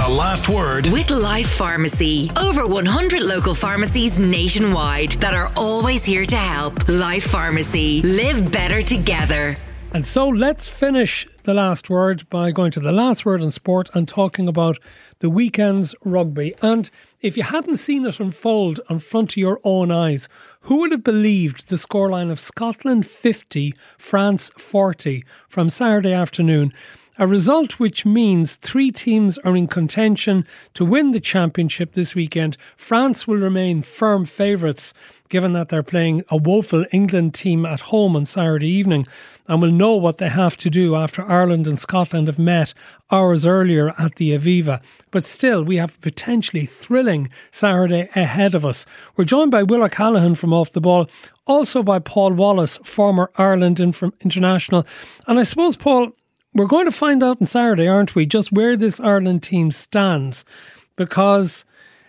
The Last Word with Life Pharmacy. Over 100 local pharmacies nationwide that are always here to help. Life Pharmacy. Live better together. And so let's finish The Last Word by going to The Last Word in Sport and talking about the weekend's rugby. And if you hadn't seen it unfold in front of your own eyes, who would have believed the scoreline of Scotland 50, France 40 from Saturday afternoon? A result which means three teams are in contention to win the championship this weekend. France will remain firm favourites, given that they're playing a woeful England team at home on Saturday evening, and will know what they have to do after Ireland and Scotland have met hours earlier at the Aviva. But still, we have a potentially thrilling Saturday ahead of us. We're joined by Will O'Callaghan from Off the Ball, also by Paul Wallace, former Ireland international. And I suppose, Paul, we're going to find out on Saturday, aren't we, just where this Ireland team stands, because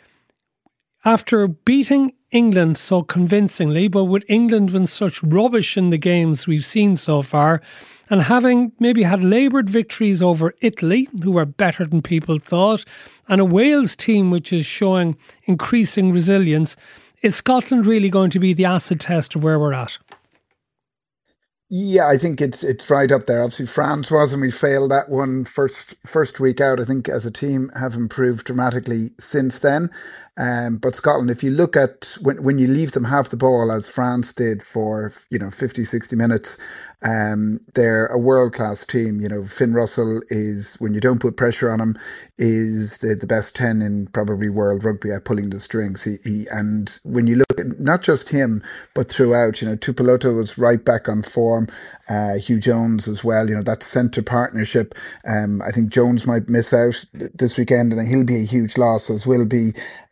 after beating England so convincingly, but with England been such rubbish in the games we've seen so far, and having maybe had laboured victories over Italy, who were better than people thought, and a Wales team which is showing increasing resilience, is Scotland really going to be the acid test of where we're at? Yeah, I think it's right up there. Obviously, France was, and we failed that one first week out. I think as a team have improved dramatically since then. But Scotland, if you look at when you leave them half the ball, as France did for 50, 60 minutes, they're a world-class team. Finn Russell is, when you don't put pressure on him, is the best 10 in probably world rugby at pulling the strings. And when you look at not just him, but throughout, Tuipulotu was right back on form. Hugh Jones as well. That centre partnership. I think Jones might miss out this weekend, and he'll be a huge loss, as will be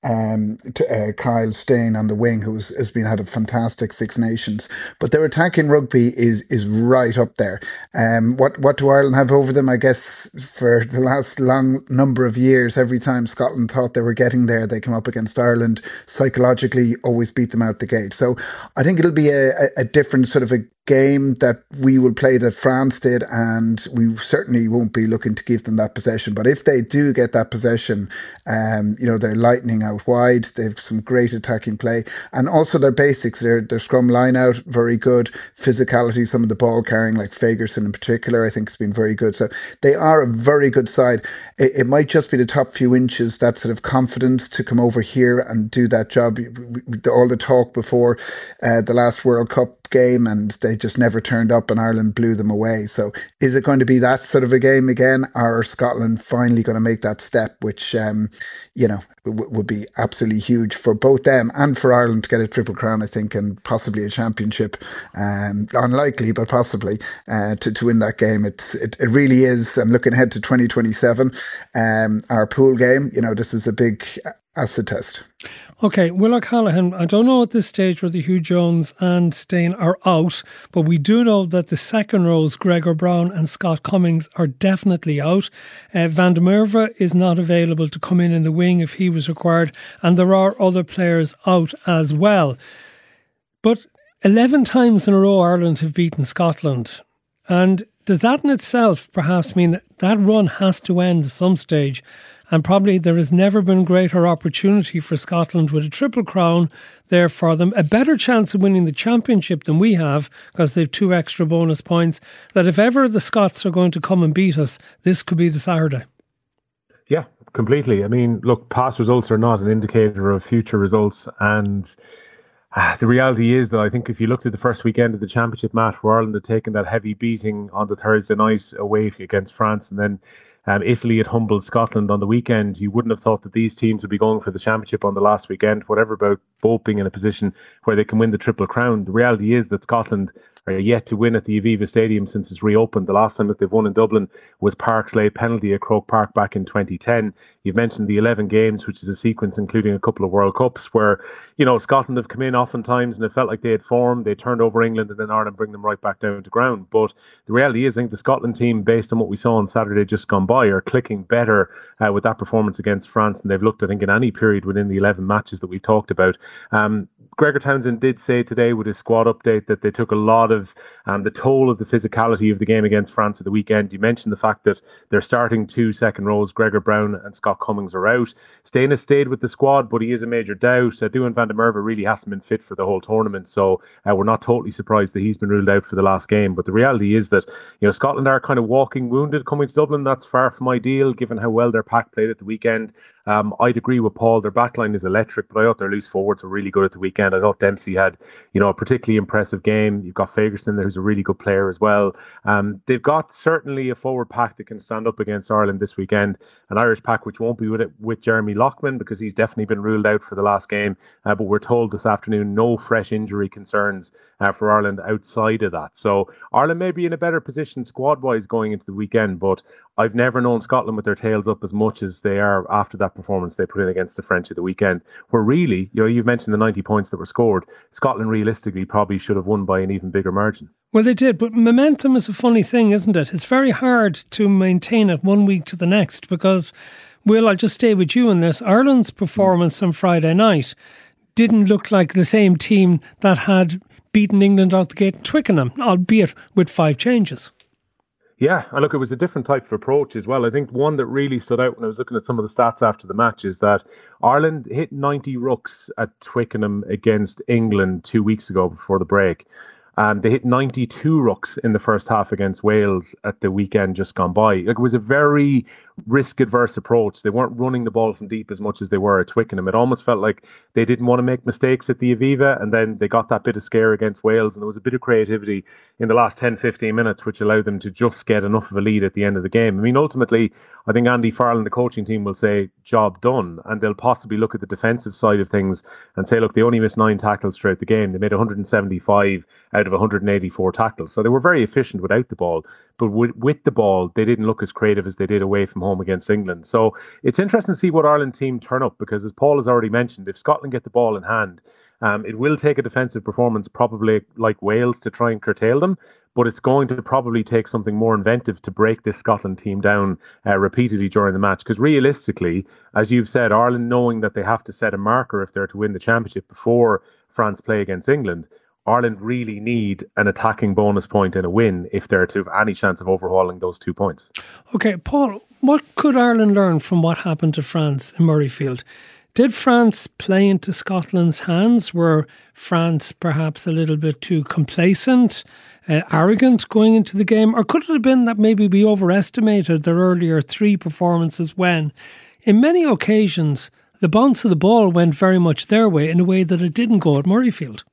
Kyle Steyn on the wing, who has had a fantastic Six Nations. But their attacking rugby is right up there. What do Ireland have over them? I guess for the last long number of years, every time Scotland thought they were getting there, they come up against Ireland, psychologically always beat them out the gate. So I think it'll be a different sort of a game that we will play that France did, and we certainly won't be looking to give them that possession. But if they do get that possession, they're lightning out wide. They have some great attacking play, and also their basics, their scrum line out, very good. Physicality, some of the ball carrying, like Fagerson in particular, I think has been very good. So they are a very good side. It might just be the top few inches, that sort of confidence to come over here and do that job. All the talk before the last World Cup game, and they just never turned up, and Ireland blew them away. So is it going to be that sort of a game again, or are Scotland finally going to make that step, which would be absolutely huge for both them and for Ireland to get a Triple Crown, I think, and possibly a championship. Unlikely, but possibly to win that game. It really is. I'm looking ahead to 2027. Our pool game, this is a big acid test. Okay, Will O'Callaghan, I don't know at this stage whether Hugh Jones and Steyn are out, but we do know that the second rows, Gregor Brown and Scott Cummings, are definitely out. Van der Merwe is not available to come in the wing if he was required, and there are other players out as well. But 11 times in a row Ireland have beaten Scotland, and does that in itself perhaps mean that run has to end at some stage? And probably there has never been greater opportunity for Scotland with a Triple Crown there for them. A better chance of winning the championship than we have, because they've 2 extra bonus points, that if ever the Scots are going to come and beat us, this could be the Saturday. Yeah, completely. I mean, look, past results are not an indicator of future results. And the reality is that I think if you looked at the first weekend of the championship match, where Ireland had taken that heavy beating on the Thursday night away against France, and then Italy had humbled Scotland on the weekend, you wouldn't have thought that these teams would be going for the championship on the last weekend, whatever about both being in a position where they can win the Triple Crown. The reality is that Scotland are yet to win at the Aviva Stadium since it's reopened. The last time that they've won in Dublin was Park's late penalty at Croke Park back in 2010. You've mentioned the 11 games, which is a sequence including a couple of World Cups where, Scotland have come in oftentimes and it felt like they had formed. They turned over England and then Ireland bring them right back down to ground. But the reality is, I think the Scotland team, based on what we saw on Saturday just gone by, are clicking better with that performance against France than they've looked, I think, in any period within the 11 matches that we've talked about. Gregor Townsend did say today with his squad update that they took a lot of the toll of the physicality of the game against France at the weekend. You mentioned the fact that they're starting 2 second rows. Gregor Brown and Scott Cummings are out. Staines stayed with the squad, but he is a major doubt. Duan van der Merwe really hasn't been fit for the whole tournament, so we're not totally surprised that he's been ruled out for the last game. But the reality is that Scotland are kind of walking wounded coming to Dublin. That's far from ideal, given how well their pack played at the weekend. I'd agree with Paul. Their backline is electric, but I thought their loose forwards were really good at the weekend. I thought Dempsey had, a particularly impressive game. You've got Fagerson there, who's a really good player as well. They've got certainly a forward pack that can stand up against Ireland this weekend. An Irish pack which won't be with Jeremy Loughman because he's definitely been ruled out for the last game. But we're told this afternoon no fresh injury concerns for Ireland outside of that. So Ireland may be in a better position squad-wise going into the weekend, but I've never known Scotland with their tails up as much as they are after that performance they put in against the French at the weekend, where really, you've mentioned the 90 points that were scored. Scotland realistically probably should have won by an even bigger margin. Well, they did, but momentum is a funny thing, isn't it? It's very hard to maintain it one week to the next because, Will, I'll just stay with you on this. Ireland's performance on Friday night didn't look like the same team that had beaten England out the gate in Twickenham, albeit with 5 changes. Yeah, and look, it was a different type of approach as well. I think one that really stood out when I was looking at some of the stats after the match is that Ireland hit 90 rucks at Twickenham against England 2 weeks ago before the break. They hit 92 rucks in the first half against Wales at the weekend just gone by. It was a very risk-adverse approach. They weren't running the ball from deep as much as they were at Twickenham. It almost felt like they didn't want to make mistakes at the Aviva, and then they got that bit of scare against Wales, and there was a bit of creativity in the last 10-15 minutes which allowed them to just get enough of a lead at the end of the game. I mean, ultimately, I think Andy Farrell, the coaching team, will say, job done, and they'll possibly look at the defensive side of things and say, look, they only missed 9 tackles throughout the game. They made 175 out of 184 tackles. So they were very efficient without the ball. But with the ball, they didn't look as creative as they did away from home against England. So it's interesting to see what Ireland team turn up, because as Paul has already mentioned, if Scotland get the ball in hand, it will take a defensive performance probably like Wales to try and curtail them. But it's going to probably take something more inventive to break this Scotland team down repeatedly during the match. Because realistically, as you've said, Ireland, knowing that they have to set a marker if they're to win the championship before France play against England, Ireland really need an attacking bonus point and a win if they're to have any chance of overhauling those 2 points. Okay, Paul, what could Ireland learn from what happened to France in Murrayfield? Did France play into Scotland's hands? Were France perhaps a little bit too complacent, arrogant going into the game? Or could it have been that maybe we overestimated their earlier 3 performances when, in many occasions, the bounce of the ball went very much their way in a way that it didn't go at Murrayfield?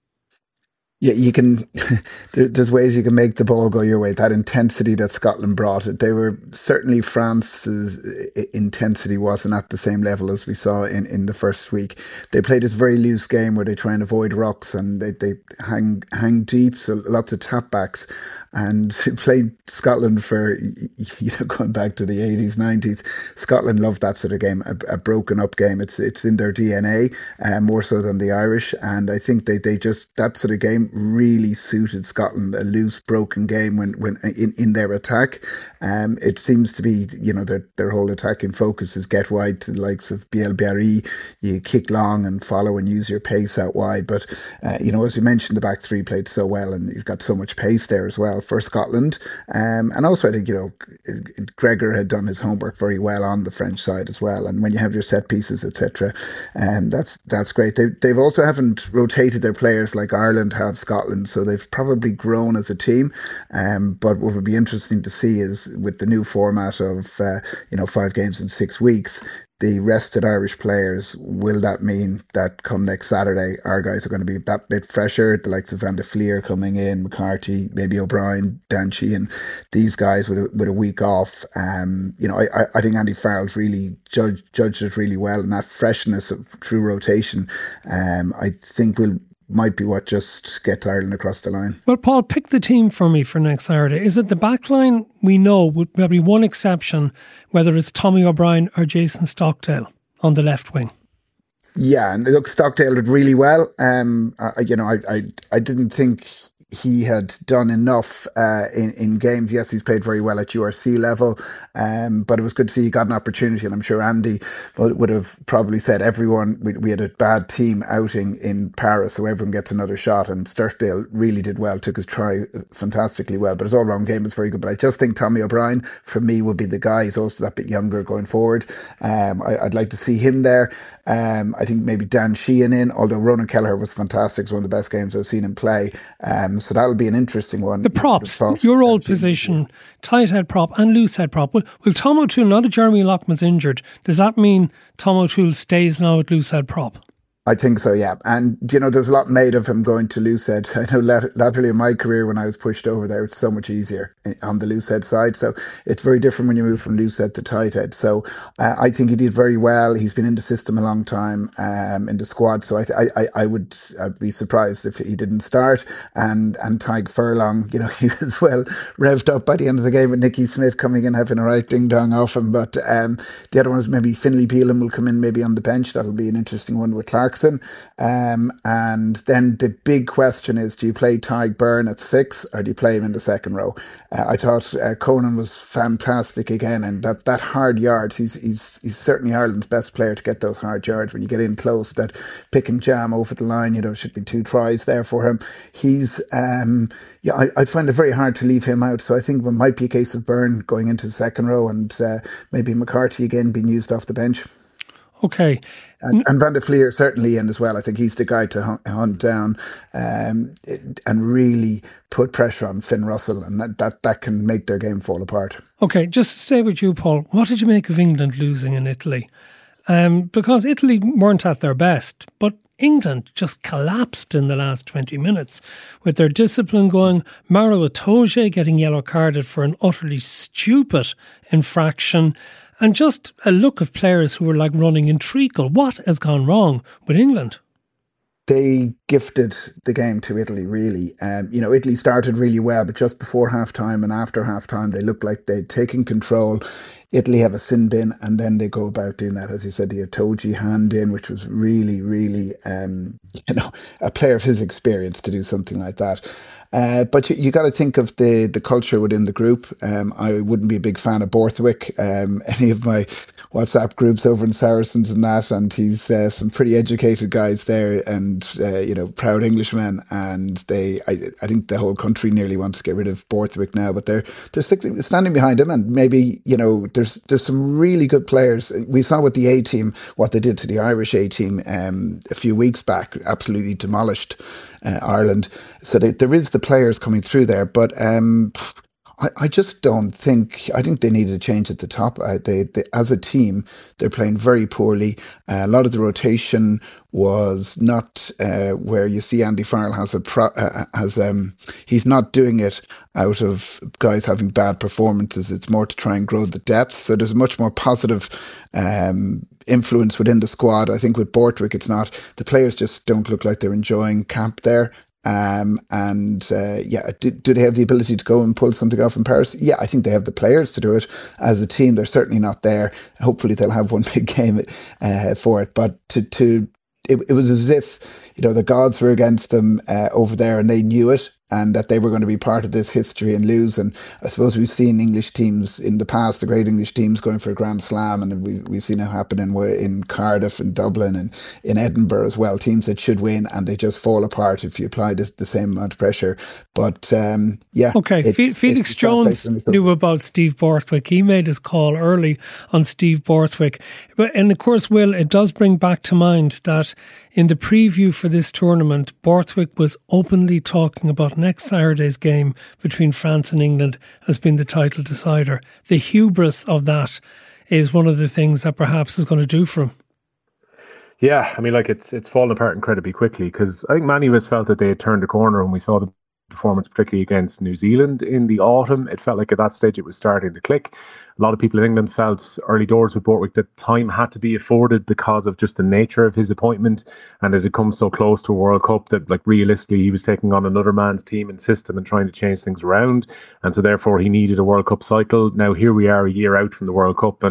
Yeah, you can. There's ways you can make the ball go your way. That intensity that Scotland brought, they were certainly, France's intensity wasn't at the same level as we saw in the first week. They played this very loose game where they try and avoid rucks and they hang deep, so lots of tap backs. And played Scotland for, going back to the 80s, 90s. Scotland loved that sort of game, a broken up game. It's in their DNA, more so than the Irish. And I think they just, that sort of game really suited Scotland, a loose, broken game when in their attack. It seems to be, their whole attacking focus is get wide to the likes of Biel Biarri. You kick long and follow and use your pace out wide. But, as we mentioned, the back 3 played so well, and you've got so much pace there as well for Scotland. And also I think, Gregor had done his homework very well on the French side as well. And when you have your set pieces, etc., that's great. They've also haven't rotated their players like Ireland have Scotland, so they've probably grown as a team. But what would be interesting to see is with the new format of 5 games in 6 weeks, the rested Irish players, will that mean that come next Saturday, our guys are going to be that bit fresher? The likes of Van der Fleer coming in, McCarthy, maybe O'Brien, Dan Sheehan, these guys with a week off. I think Andy Farrell's really judged it really well, and that freshness of true rotation, I think might be what just gets Ireland across the line. Well, Paul, pick the team for me for next Saturday. Is it the back line? We know, with maybe one exception, whether it's Tommy O'Brien or Jason Stockdale on the left wing. Yeah, and look, Stockdale did really well. I didn't think he had done enough in games. Yes, he's played very well at URC level, but it was good to see he got an opportunity. And I'm sure Andy would have probably said we had a bad team outing in Paris, so everyone gets another shot. And Sturtdale really did well, took his try fantastically well. But his all-round game was very good. But I just think Tommy O'Brien, for me, would be the guy. He's also that bit younger going forward. I'd like to see him there. I think maybe Dan Sheehan in, although Ronan Kelleher was fantastic. It's one of the best games I've seen him play. So that'll be an interesting one. The props, your old position, tight head prop and loose head prop. Will Tom O'Toole, now that Jeremy Loughman's injured, does that mean Tom O'Toole stays now at loose head prop? I think so, yeah. And, there's a lot made of him going to loose head. I know laterally in my career when I was pushed over there, it's so much easier on the loose head side. So it's very different when you move from loose head to tight head. So I think he did very well. He's been in the system a long time, in the squad. So I'd be surprised if he didn't start. And Tadhg Furlong, he was well revved up by the end of the game with Nicky Smith coming in, having a right ding dong off him. But the other one is maybe Finlay Peelan will come in maybe on the bench. That'll be an interesting one with Clark. And then the big question is, do you play Tadhg Beirne at 6 or do you play him in the second row? I thought Conan was fantastic again, and that hard yards, he's certainly Ireland's best player to get those hard yards when you get in close, that pick and jam over the line. Should be 2 tries there for him. He's I'd find it very hard to leave him out, so I think it might be a case of Beirne going into the second row and maybe McCarthy again being used off the bench. Okay. And Van der Fleer certainly in as well. I think he's the guy to hunt down and really put pressure on Finn Russell, and that can make their game fall apart. Okay, just to stay with you, Paul, what did you make of England losing in Italy? Because Italy weren't at their best, but England just collapsed in the last 20 minutes with their discipline going. Maro Itoje getting yellow carded for an utterly stupid infraction. And just a look of players who were like running in treacle. What has gone wrong with England? They gifted the game to Italy, really. Italy started really well, but just before half-time and after half-time, they looked like they'd taken control. Italy have a sin bin, and then they go about doing that, as you said, the Itoje hand in, which was really, really, a player of his experience to do something like that. But you got to think of the culture within the group. I wouldn't be a big fan of Borthwick. Any of my WhatsApp groups over in Saracens and that, and he's some pretty educated guys there, and proud Englishmen. And I think the whole country nearly wants to get rid of Borthwick now, but they're standing behind him, and maybe there's some really good players. We saw with the A team what they did to the Irish A team a few weeks back. Absolutely demolished Ireland. So there is the players coming through there, but I just don't think. I think they needed a change at the top. They as a team, they're playing very poorly. A lot of the rotation was not where you see Andy Farrell he's not doing it out of guys having bad performances. It's more to try and grow the depth. So there's a much more positive influence within the squad. I think with Borthwick, it's not. The players just don't look like they're enjoying camp there. Do they have the ability to go and pull something off in Paris? Yeah, I think they have the players to do it. As a team, they're certainly not there. Hopefully they'll have one big game for it. But it was as if, the gods were against them over there, and they knew it, and that they were going to be part of this history and lose. And I suppose we've seen English teams in the past, the great English teams going for a Grand Slam, and we've seen it happen in Cardiff and Dublin and in Edinburgh as well, teams that should win, and they just fall apart if you apply the same amount of pressure. But Okay, Felix Jones knew about Steve Borthwick. He made his call early on Steve Borthwick. And of course, Will, it does bring back to mind that in the preview for this tournament, Borthwick was openly talking about next Saturday's game between France and England as being the title decider. The hubris of that is one of the things that perhaps is going to do for him. Yeah, it's fallen apart incredibly quickly, because I think many of us felt that they had turned a corner when we saw the performance, particularly against New Zealand in the autumn. It felt like at that stage it was starting to click. A lot of people in England felt early doors with Borthwick that time had to be afforded because of just the nature of his appointment, and it had come so close to a World Cup that realistically he was taking on another man's team and system and trying to change things around, and so therefore he needed a World Cup cycle. Now here we are a year out from the World Cup, and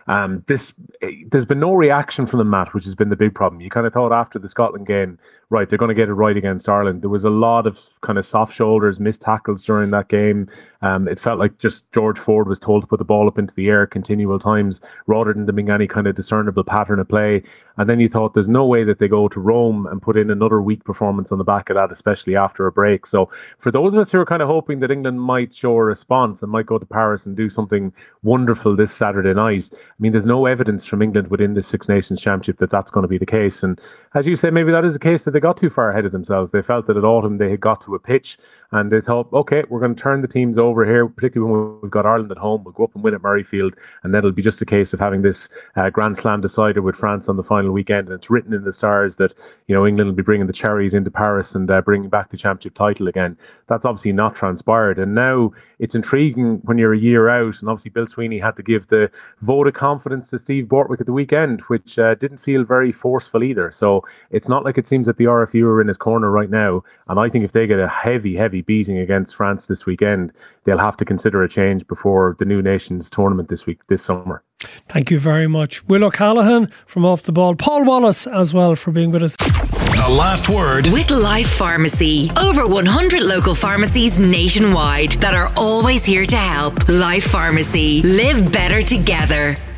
There's been no reaction from the Matt, which has been the big problem. You kind of thought after the Scotland game, right, they're going to get it right against Ireland. There was a lot of kind of soft shoulders, missed tackles during that game. It felt like just George Ford was told to put the ball up into the air continual times rather than there being any kind of discernible pattern of play. And then you thought there's no way that they go to Rome and put in another weak performance on the back of that, especially after a break. So for those of us who are kind of hoping that England might show a response and might go to Paris and do something wonderful this Saturday night, I mean, there's no evidence from England within the Six Nations Championship that that's going to be the case. And as you say, maybe that is a case that they got too far ahead of themselves. They felt that at autumn they had got to a pitch and they thought, okay, we're going to turn the teams over here, particularly when we've got Ireland at home. We'll go up and win at Murrayfield, and then it'll be just a case of having this Grand Slam decider with France on the final weekend. And it's written in the stars that, you know, England will be bringing the cherries into Paris and bringing back the championship title again. That's obviously not transpired. And now it's intriguing when you're a year out, and obviously Bill Sweeney had to give the vote of confidence to Steve Bortwick at the weekend, which didn't feel very forceful either. So it's not like it seems that the RFU are in his corner right now. And I think if they get a heavy beating against France this weekend, they'll have to consider a change before the New Nations tournament this summer. Thank you very much. Will O'Callaghan from Off the Ball. Paul Wallace as well for being with us. The Last Word with Life Pharmacy. Over 100 local pharmacies nationwide that are always here to help. Life Pharmacy. Live better together.